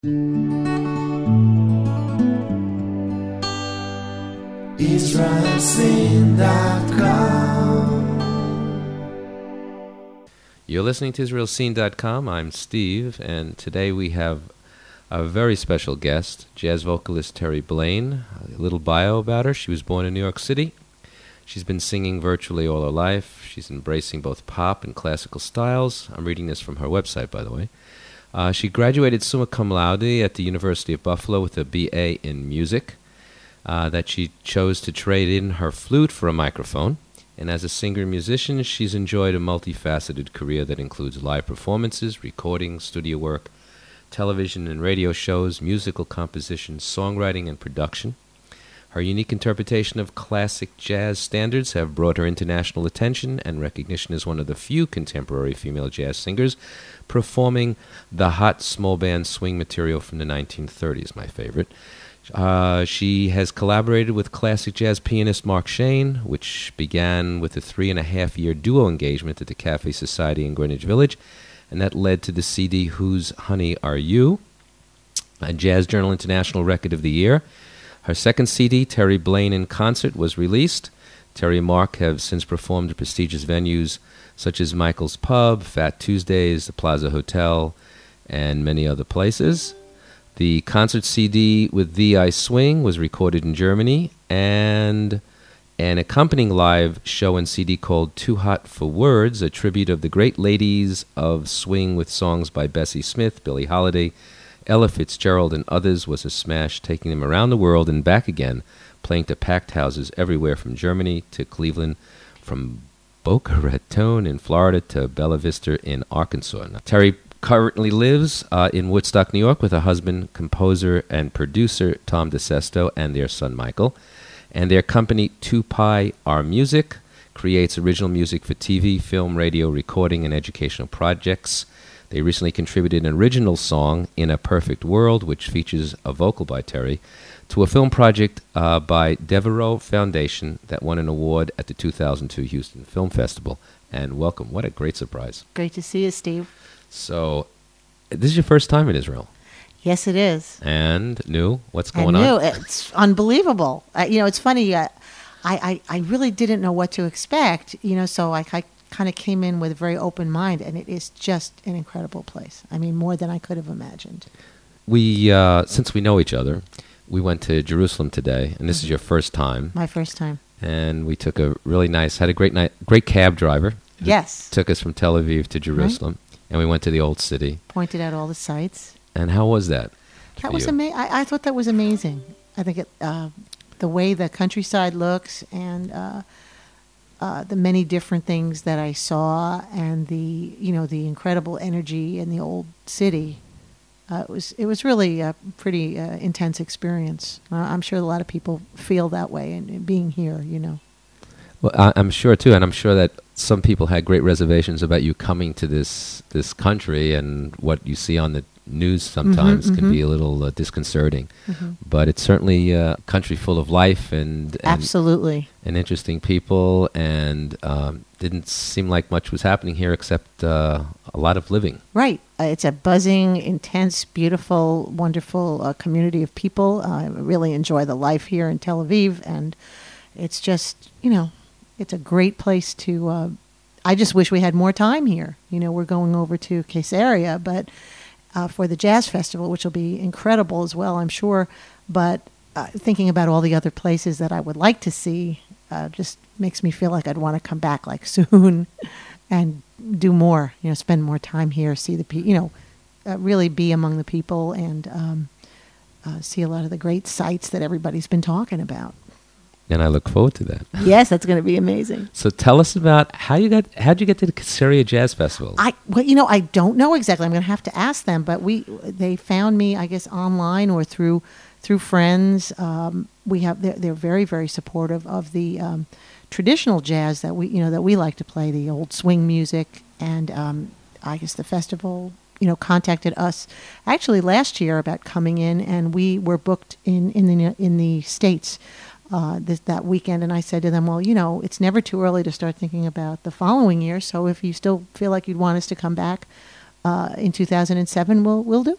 You're listening to IsraelScene.com. I'm Steve, and today we have a very special guest, jazz vocalist Terry Blaine. A little bio about her. She was born in New York City. She's been singing virtually all her life. She's embracing both pop and classical styles. I'm reading this from her website, by the way. She graduated summa cum laude at the University of Buffalo with a BA in music that she chose to trade in her flute for a microphone. And as a singer-musician, she's enjoyed a multifaceted career that includes live performances, recording, studio work, television and radio shows, musical composition, songwriting, and production. Her unique interpretation of classic jazz standards have brought her international attention and recognition as one of the few contemporary female jazz singers performing the hot small band swing material from the 1930s, my favorite. She has collaborated with classic jazz pianist Mark Shane, which began with a 3.5-year duo engagement at the Cafe Society in Greenwich Village, and that led to the CD Whose Honey Are You?, a Jazz Journal International Record of the Year. Her second CD, Terry Blaine in Concert, was released. Terry and Mark have since performed at prestigious venues such as Michael's Pub, Fat Tuesdays, the Plaza Hotel, and many other places. The concert CD with Thee I Swing was recorded in Germany, and an accompanying live show and CD called Too Hot for Words, a tribute of the great ladies of swing with songs by Bessie Smith, Billie Holiday, Ella Fitzgerald, and others, was a smash, taking them around the world and back again, playing to packed houses everywhere from Germany to Cleveland, from Boca Raton in Florida to Bella Vista in Arkansas. Now, Terry currently lives in Woodstock, New York, with her husband, composer and producer Tom DeSesto, and their son Michael. And their company, 2Pi Our Music, creates original music for TV, film, radio, recording, and educational projects. They recently contributed an original song, In a Perfect World, which features a vocal by Terry, to a film project by Devereaux Foundation that won an award at the 2002 Houston Film Festival. And welcome. What a great surprise. Great to see you, Steve. So, this is your first time in Israel. Yes, it is. And new? What's going on? It's unbelievable. It's funny. I really didn't know what to expect, so I kind of came in with a very open mind, and it is just an incredible place. I mean, more than I could have imagined. We, since we know each other, we went to Jerusalem today, and this is your first time. My first time. And we took a really nice, had a great cab driver. Yes. Took us from Tel Aviv to Jerusalem. Right. And we went to the old city. Pointed out all the sights. And how was that? That was amazing. I thought that was amazing. I think the way the countryside looks and the many different things that I saw, and the incredible energy in the old city. It was really a pretty intense experience. I'm sure a lot of people feel that way, and being here, Well, I'm sure too, and I'm sure that some people had great reservations about you coming to this country, and what you see on the news sometimes can be a little disconcerting. But it's certainly a country full of life and absolutely, and interesting people, and didn't seem like much was happening here except a lot of living. Right. It's a buzzing, intense, beautiful, wonderful community of people. I really enjoy the life here in Tel Aviv, and it's just, it's a great place to, I just wish we had more time here. We're going over to Caesarea, but for the Jazz Festival, which will be incredible as well, I'm sure. But thinking about all the other places that I would like to see just makes me feel like I'd want to come back soon and do more, spend more time here, see the people, really be among the people, and see a lot of the great sights that everybody's been talking about. And I look forward to that. Yes, that's going to be amazing. So tell us about how'd you get to the Caesarea Jazz Festival? I don't know exactly. I'm going to have to ask them, but they found me, I guess, online or through friends. They're very, very supportive of the traditional jazz that we like to play, the old swing music, and I guess the festival contacted us actually last year about coming in, and we were booked in the States that weekend, and I said to them, well, it's never too early to start thinking about the following year, so if you still feel like you'd want us to come back in 2007, we'll do it.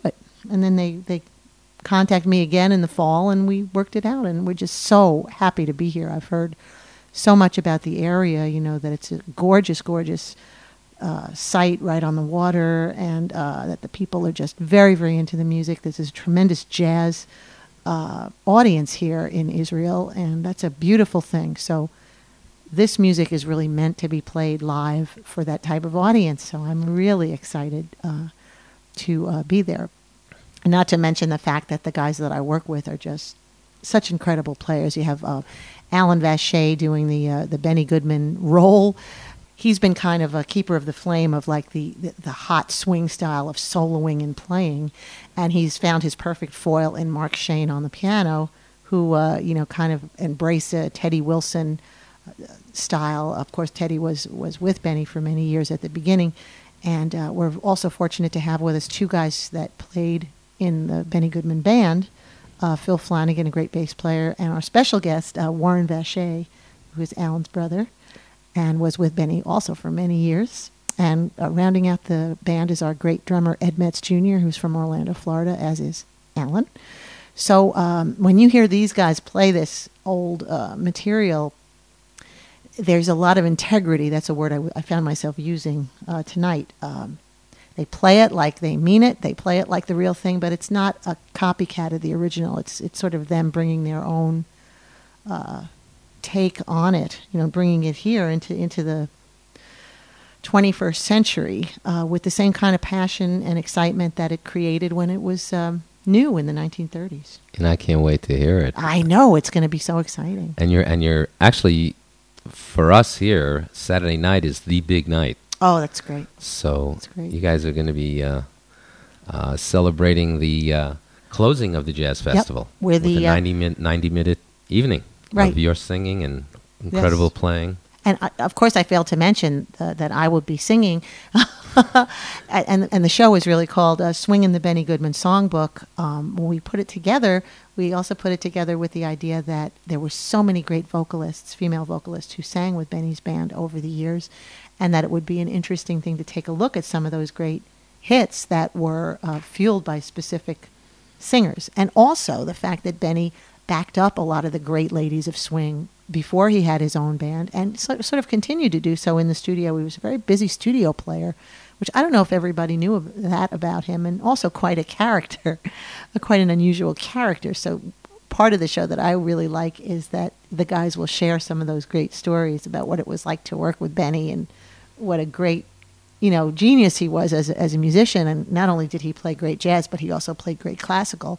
And then they contacted me again in the fall, and we worked it out. And we're just so happy to be here. I've heard so much about the area, that it's a gorgeous, gorgeous site right on the water, and that the people are just very, very into the music. There's this tremendous jazz audience here in Israel, and that's a beautiful thing. So this music is really meant to be played live for that type of audience. So I'm really excited to be there. And not to mention the fact that the guys that I work with are just such incredible players. You have Alan Vacher doing the Benny Goodman role. He's been kind of a keeper of the flame of like the hot swing style of soloing and playing, and he's found his perfect foil in Mark Shane on the piano, who kind of embrace a Teddy Wilson style. Of course, Teddy was with Benny for many years at the beginning, and we're also fortunate to have with us two guys that played in the Benny Goodman band, Phil Flanagan, a great bass player, and our special guest, Warren Vacher, who is Alan's brother, and was with Benny also for many years. And rounding out the band is our great drummer, Ed Metz Jr., who's from Orlando, Florida, as is Alan. So when you hear these guys play this old material, there's a lot of integrity. That's a word I found myself using tonight. They play it like they mean it. They play it like the real thing, but it's not a copycat of the original. It's sort of them bringing their own take on it, bringing it here into the 21st century with the same kind of passion and excitement that it created when it was new in the 1930s. And I can't wait to hear it. I know, it's going to be so exciting. And you're actually, for us here, Saturday night is the big night. Oh, that's great. So that's great. You guys are going to be celebrating the closing of the Jazz Festival with a 90-minute evening of your singing and incredible playing. And of course, I failed to mention that I will be singing, and the show is really called "Swingin' the Benny Goodman Songbook." When we put it together, we also put it together with the idea that there were so many great vocalists, female vocalists, who sang with Benny's band over the years, and that it would be an interesting thing to take a look at some of those great hits that were fueled by specific singers, and also the fact that Benny backed up a lot of the great ladies of swing before he had his own band, and sort of continued to do so in the studio. He was a very busy studio player, which I don't know if everybody knew that about him, and also quite a character, quite an unusual character. So part of the show that I really like is that the guys will share some of those great stories about what it was like to work with Benny and what a great, genius he was as a musician. And not only did he play great jazz, but he also played great classical.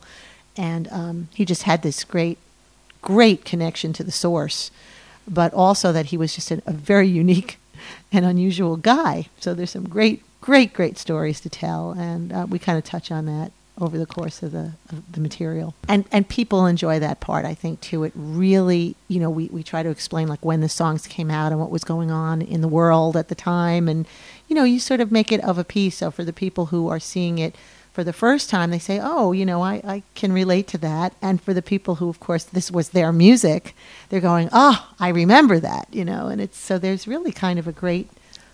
And he just had this great connection to the source, but also that he was just a very unique and unusual guy. So there's some great stories to tell, and we kind of touch on that over the course of the material. And people enjoy that part, I think, too. It really, we try to explain like when the songs came out and what was going on in the world at the time, and, you sort of make it of a piece. So for the people who are seeing it for the first time, they say, oh, I can relate to that. And for the people who, of course, this was their music, they're going, oh, I remember that, and it's, so there's really kind of a great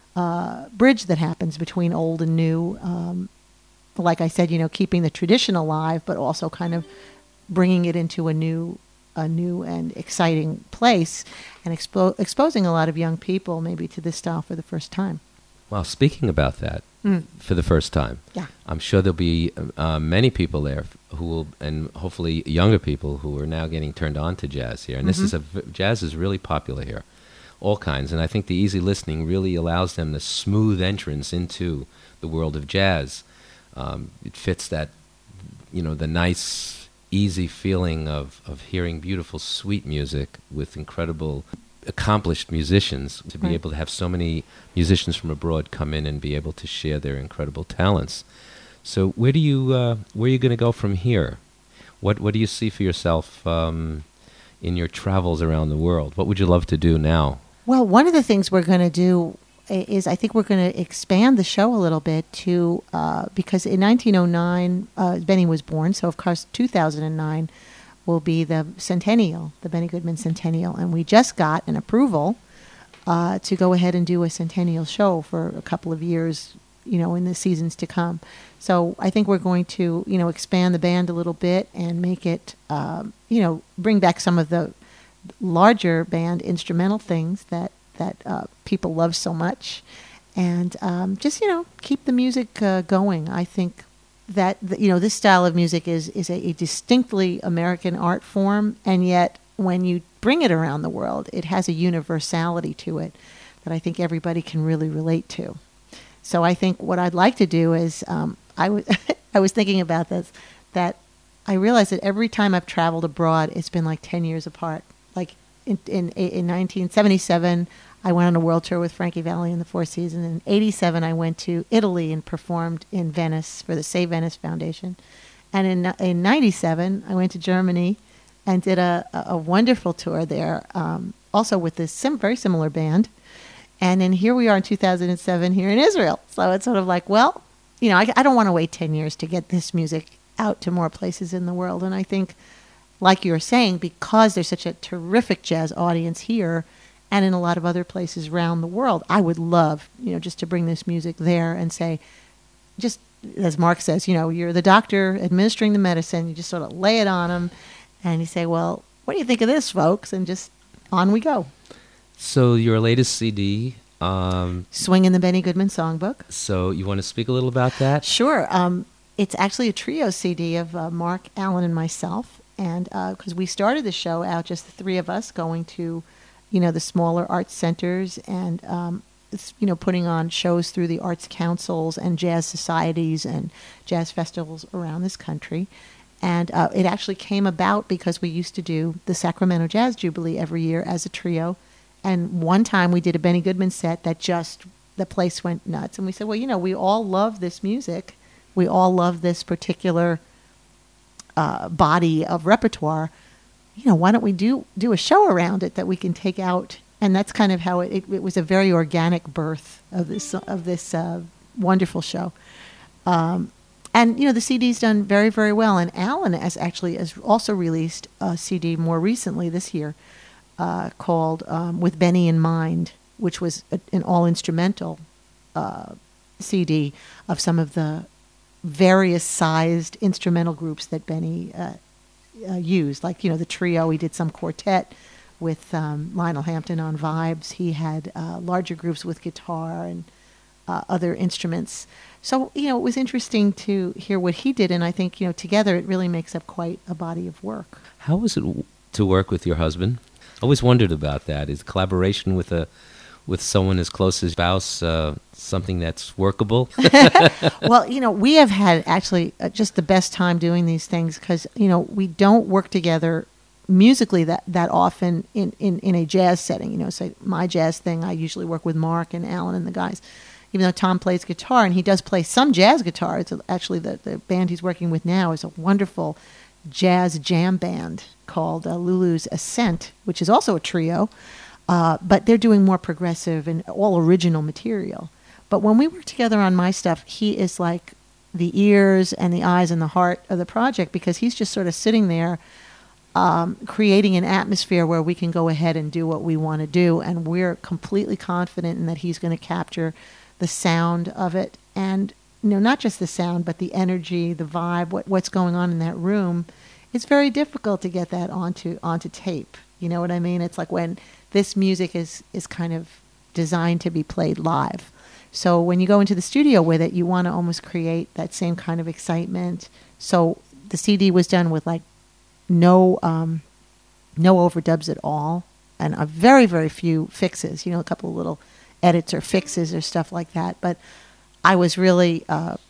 bridge that happens between old and new. Like I said, keeping the tradition alive, but also kind of bringing it into a new and exciting place, and exposing a lot of young people maybe to this style for the first time. Well, speaking about that, for the first time, I'm sure there'll be many people there who will, and hopefully younger people who are now getting turned on to jazz here. And this is jazz is really popular here, all kinds. And I think the easy listening really allows them the smooth entrance into the world of jazz. It fits that, the nice, easy feeling of hearing beautiful, sweet music with incredible, accomplished musicians, to be able to have so many musicians from abroad come in and be able to share their incredible talents. So where are you going to go from here? What do you see for yourself in your travels around the world? What would you love to do now? Well, one of the things we're going to do is I think we're going to expand the show a little bit to, because in 1909, Benny was born, so of course 2009 will be the centennial, the Benny Goodman centennial, and we just got an approval to go ahead and do a centennial show for a couple of years, in the seasons to come. So I think we're going to, expand the band a little bit and make it, bring back some of the larger band instrumental things that people love so much, and just keep the music going. I think that this style of music is a distinctly American art form, and yet when you bring it around the world, it has a universality to it that I think everybody can really relate to. So I think what I'd like to do is, I was thinking about this, that I realized that every time I've traveled abroad, it's been like 10 years apart. Like in 1977, I went on a world tour with Frankie Valli and the Four Seasons. In 87, I went to Italy and performed in Venice for the Save Venice Foundation. And in 97, I went to Germany and did a wonderful tour there, also with this very similar band. And then here we are in 2007 here in Israel. So it's sort of like, well, I don't want to wait 10 years to get this music out to more places in the world. And I think, like you were saying, because there's such a terrific jazz audience here and in a lot of other places around the world, I would love, just to bring this music there and say, just as Mark says, you're the doctor administering the medicine. You just sort of lay it on them and you say, well, what do you think of this, folks? And just on we go. So your latest CD... Swingin' the Benny Goodman Songbook. So you want to speak a little about that? Sure. It's actually a trio CD of Mark, Alan, and myself. And because we started the show out, just the three of us, going to, the smaller arts centers and, putting on shows through the arts councils and jazz societies and jazz festivals around this country. And it actually came about because we used to do the Sacramento Jazz Jubilee every year as a trio. And one time we did a Benny Goodman set that the place went nuts. And we said, well, we all love this music. We all love this particular body of repertoire. Why don't we do a show around it that we can take out? And that's kind of how it was a very organic birth of this wonderful show. And the CD's done very, very well. And Alan has also released a CD more recently this year called With Benny in Mind, which was an all-instrumental CD of some of the various sized instrumental groups that Benny used. Like, the trio, he did some quartet with Lionel Hampton on vibes. He had larger groups with guitar and other instruments. So, it was interesting to hear what he did, and I think, together it really makes up quite a body of work. How was it to work with your husband? I always wondered about that. Is collaboration with someone as close as spouse something that's workable? Well, we have had actually just the best time doing these things because, we don't work together musically that often in a jazz setting. So my jazz thing, I usually work with Mark and Alan and the guys, even though Tom plays guitar, and he does play some jazz guitar. It's actually the band he's working with now is a wonderful jazz jam band called Lulu's Ascent, which is also a trio, but they're doing more progressive and all original material. But when we work together on my stuff, he is like the ears and the eyes and the heart of the project because he's just sort of sitting there creating an atmosphere where we can go ahead and do what we want to do, and we're completely confident in that he's going to capture the sound of it, and not just the sound, but the energy, the vibe, what's going on in that room. It's very difficult to get that onto tape. You know what I mean? It's like when this music is kind of designed to be played live. So when you go into the studio with it, you want to almost create that same kind of excitement. So the CD was done with like no overdubs at all, and a very, very few fixes. A couple of little edits or fixes or stuff like that. But I was really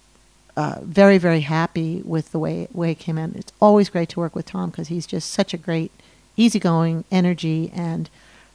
very, very happy with the way it came out. It's always great to work with Tom because he's just such a great, easygoing energy, and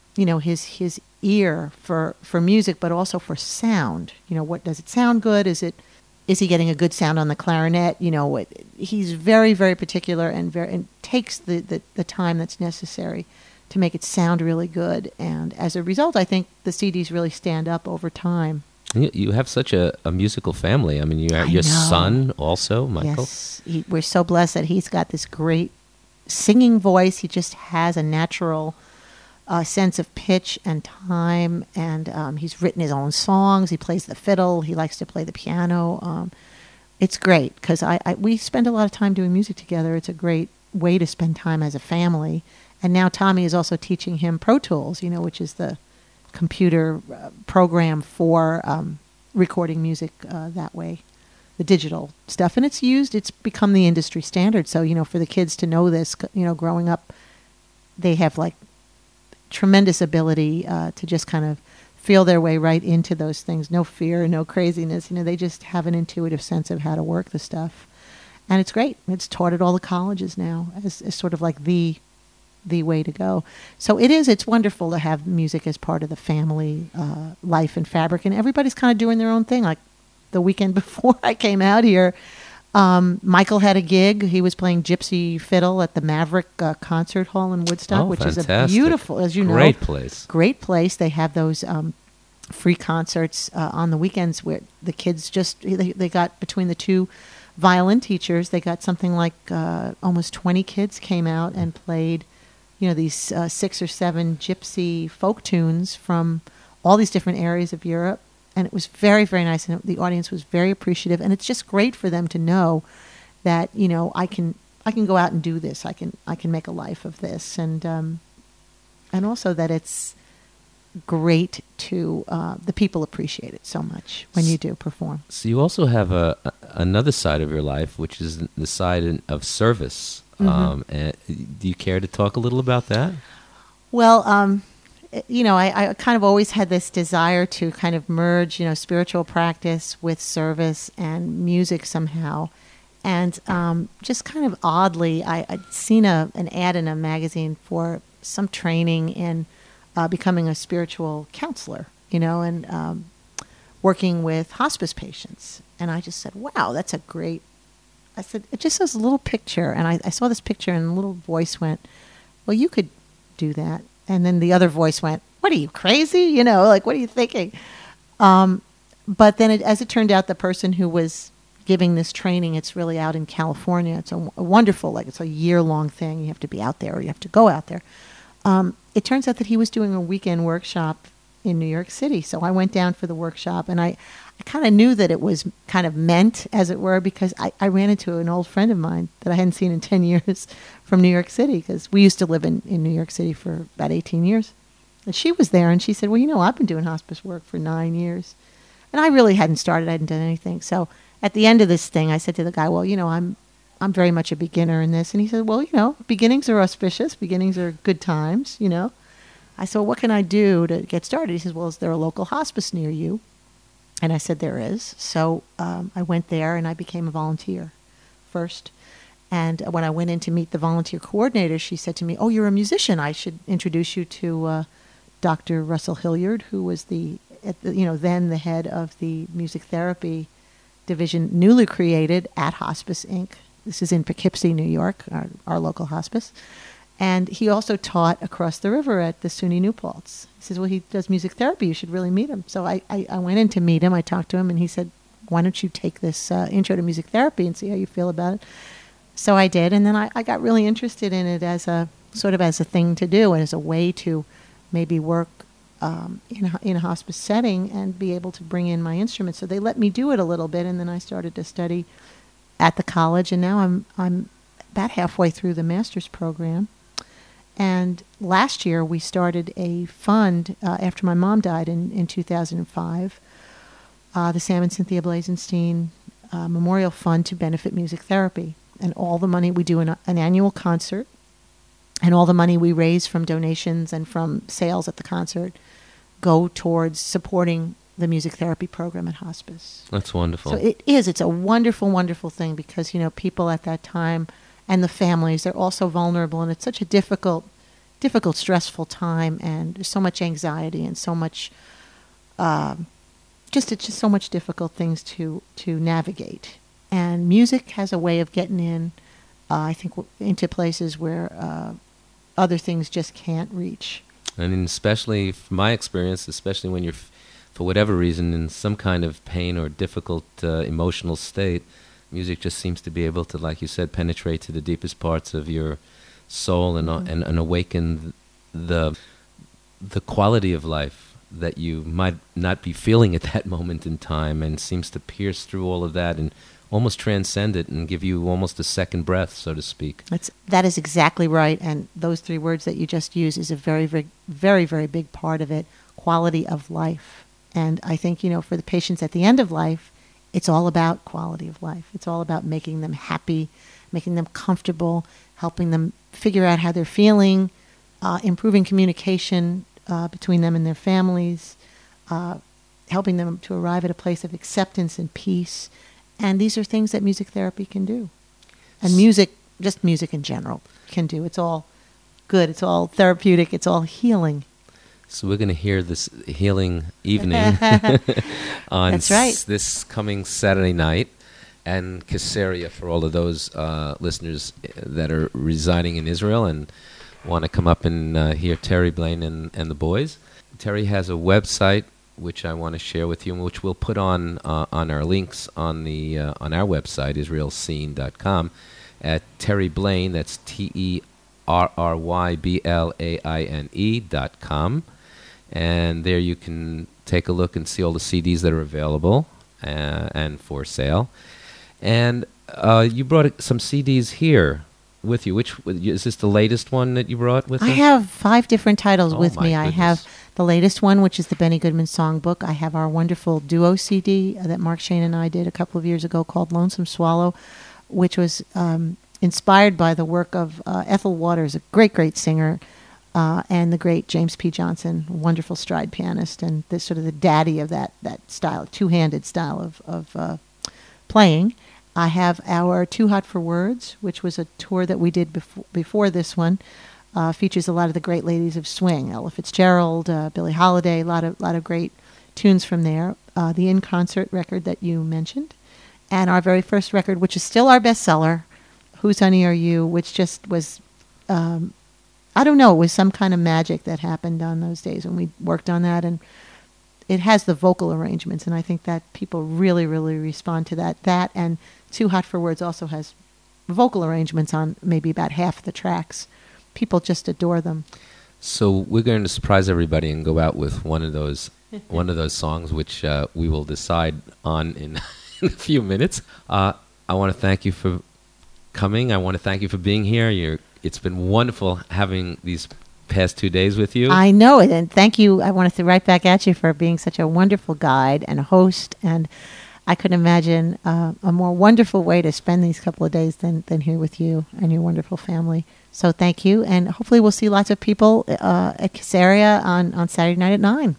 his ear for music, but also for sound. What does it sound good? Is he getting a good sound on the clarinet? He's very, very particular and takes the time that's necessary to make it sound really good. And as a result, I think the CDs really stand up over time. You have such a musical family. I mean, you have your son also, Michael. Yes, we're so blessed that he's got this great singing voice. He just has a natural sense of pitch and time, and he's written his own songs. He plays the fiddle. He likes to play the piano. It's great because we spend a lot of time doing music together. It's a great way to spend time as a family. And now Tommy is also teaching him Pro Tools, which is the computer program for recording music that way, the digital stuff. And it's become the industry standard. So, for the kids to know this, growing up, they have like tremendous ability to just kind of feel their way right into those things. No fear, no craziness. They just have an intuitive sense of how to work the stuff. And it's great. It's taught at all the colleges now as sort of like the way to go. So it's wonderful to have music as part of the family life and fabric. And everybody's kind of doing their own thing. Like the weekend before I came out here, Michael had a gig. He was playing gypsy fiddle at the Maverick Concert Hall in Woodstock, which fantastic. is a beautiful, as you know. Great place. Great place. They have those free concerts on the weekends where the kids they got between the two violin teachers, they got something like almost 20 kids came out and played, these 6 or 7 gypsy folk tunes from all these different areas of Europe. And it was very, very nice, and the audience was very appreciative. And it's just great for them to know that I can go out and do this. I can make a life of this, and also that it's great to the people appreciate it so much when you do perform. So you also have another side of your life, which is the side of service. And do you care to talk a little about that? Well, I kind of always had this desire to kind of merge, spiritual practice with service and music somehow. And just kind of oddly, I'd seen an ad in a magazine for some training in becoming a spiritual counselor, and working with hospice patients. And I just said, wow, that's a great... I said, it just says a little picture. And I saw this picture, and a little voice went, well, you could do that. And then the other voice went, what are you, crazy? What are you thinking? But then as it turned out, the person who was giving this training, it's really out in California. It's a wonderful, it's a year-long thing. You have to be out there, or you have to go out there. It turns out that he was doing a weekend workshop in New York City. So I went down for the workshop, and I kind of knew that it was kind of meant, as it were, because I ran into an old friend of mine that I hadn't seen in 10 years from New York City, because we used to live in New York City for about 18 years. And she was there, and she said, well, I've been doing hospice work for 9 years. And I really hadn't started. I hadn't done anything. So at the end of this thing, I said to the guy, well, I'm very much a beginner in this. And he said, well, beginnings are auspicious. Beginnings are good times, I said, well, what can I do to get started? He says, well, is there a local hospice near you? And I said, there is. So I went there, and I became a volunteer first. And when I went in to meet the volunteer coordinator, she said to me, oh, you're a musician. I should introduce you to Dr. Russell Hilliard, who was then the head of the music therapy division newly created at Hospice Inc. This is in Poughkeepsie, New York, our local hospice. And he also taught across the river at the SUNY New Paltz. He says, well, he does music therapy. You should really meet him. So I went in to meet him. I talked to him, and he said, why don't you take this intro to music therapy and see how you feel about it? So I did, and then I got really interested in it as a thing to do, and as a way to maybe work in a hospice setting and be able to bring in my instruments. So they let me do it a little bit, and then I started to study at the college, and now I'm about halfway through the master's program. And last year we started a fund after my mom died in 2005, the Sam and Cynthia Blazenstein Memorial Fund to benefit music therapy. And all the money, we do an annual concert, and all the money we raise from donations and from sales at the concert go towards supporting the music therapy program at hospice. That's wonderful. So it's a wonderful, wonderful thing, because, people at that time and the families, they're also vulnerable, and it's such a difficult, stressful time, and there's so much anxiety and so much, it's just so much difficult things to navigate. And music has a way of getting in, I think, into places where other things just can't reach. And especially, from my experience, especially when you're, for whatever reason, in some kind of pain or difficult emotional state, music just seems to be able to, like you said, penetrate to the deepest parts of your soul and awaken the the quality of life that you might not be feeling at that moment in time, and seems to pierce through all of that and almost transcend it and give you almost a second breath, so to speak. That is exactly right. And those three words that you just used is a very, very, very, very big part of it, quality of life. And I think, for the patients at the end of life, it's all about quality of life. It's all about making them happy, making them comfortable, helping them figure out how they're feeling, improving communication between them and their families, helping them to arrive at a place of acceptance and peace. And these are things that music therapy can do. And just music in general, can do. It's all good. It's all therapeutic. It's all healing. So we're going to hear this healing evening on That's right. This coming Saturday night. And Caesarea, for all of those listeners that are residing in Israel and want to come up and hear Terry Blaine and the boys. Terry has a website which I want to share with you, and which we'll put on our links on our website, israelscene.com, at Terry Blaine, that's TerryBlaine.com, and there you can take a look and see all the CDs that are available and for sale. And you brought some CDs here with you. Which is this the latest one that you brought with you? I have 5 different titles with me. Goodness. I have the latest one, which is the Benny Goodman Songbook. I have our wonderful duo CD that Mark Shane and I did a couple of years ago called Lonesome Swallow, which was inspired by the work of Ethel Waters, a great, great singer, and the great James P. Johnson, wonderful stride pianist, and this sort of the daddy of that style, two-handed style of playing. I have our Too Hot for Words, which was a tour that we did before this one. Features a lot of the great ladies of swing, Ella Fitzgerald, Billie Holiday, a lot of great tunes from there. The In Concert record that you mentioned, and our very first record, which is still our bestseller, Whose Honey Are You, which just was, I don't know, it was some kind of magic that happened on those days when we worked on that, and it has the vocal arrangements, and I think that people really, really respond to that. That and Too Hot for Words also has vocal arrangements on maybe about half the tracks. People just adore them. So we're going to surprise everybody and go out with one of those songs, which we will decide on in a few minutes. I want to thank you for coming. I want to thank you for being here. It's been wonderful having these past 2 days with you. I know it, and thank you. I want to throw right back at you for being such a wonderful guide and a host, and I couldn't imagine a more wonderful way to spend these couple of days than here with you and your wonderful family. So thank you, and hopefully we'll see lots of people at Caesarea on Saturday night at 9.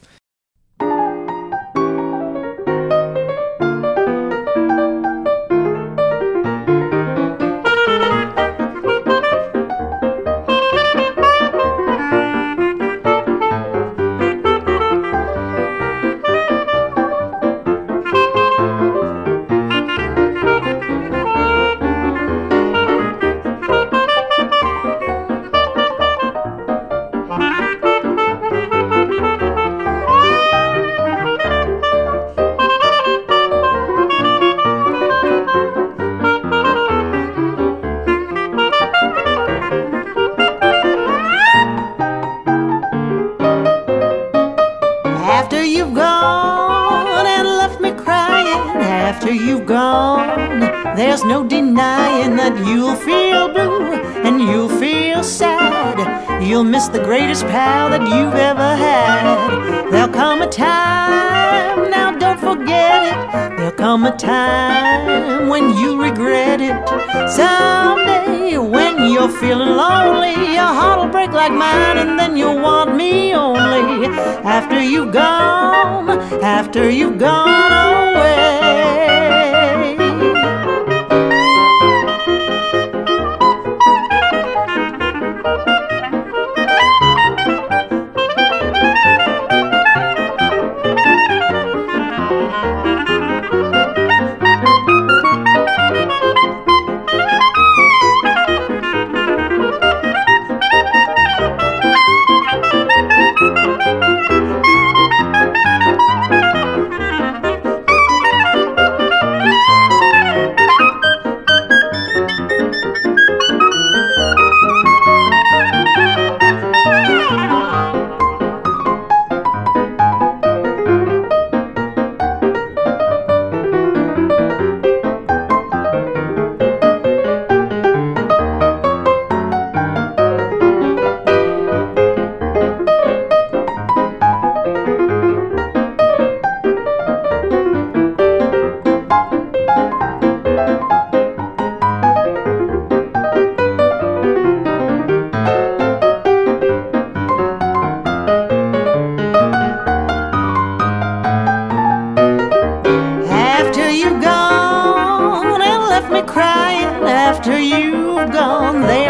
There's no denying that you'll feel blue and you'll feel sad. You'll miss the greatest pal that you've ever had. There'll come a time, now don't forget it. There'll come a time when you regret it. Someday when you're feeling lonely, your heart'll break like mine, and then you'll want me only after you've gone away.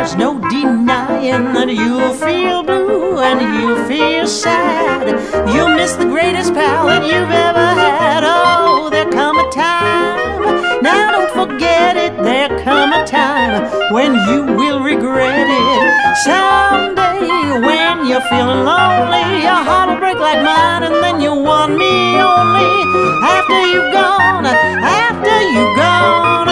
there's no denying that you'll feel blue and you'll feel sad. You'll miss the greatest pal that you've ever had. Oh, there come a time, now don't forget it, there come a time when you will regret it. Someday when you're feeling lonely, your heart will break like mine, and then you'll want me only after you've gone, after you've gone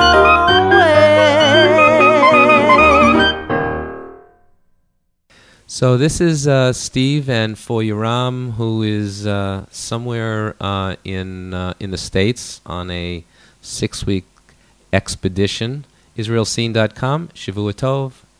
away. So this is Steve, and for Yoram, who is somewhere in the States on a 6-week expedition. IsraelScene.com. Shavua Tov.